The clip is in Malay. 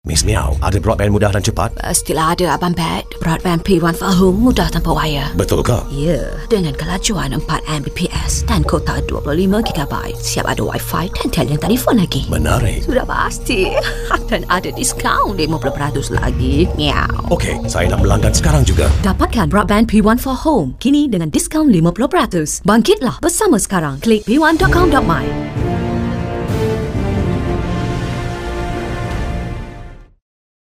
Miss Miao, ada broadband mudah dan cepat? Pastilah ada, Abang Pat. Broadband P1 for Home mudah tanpa wire. Betul ke? Ya, dengan kelajuan 4 Mbps dan kota 25GB. Siap ada Wi-Fi dan talian telefon lagi. Menarik. Sudah pasti. Dan ada diskaun 50% lagi. Miau. Okey, saya nak melanggan sekarang juga. Dapatkan broadband P1 for Home kini dengan diskaun 50%. Bangkitlah bersama sekarang. Klik p1.com.my.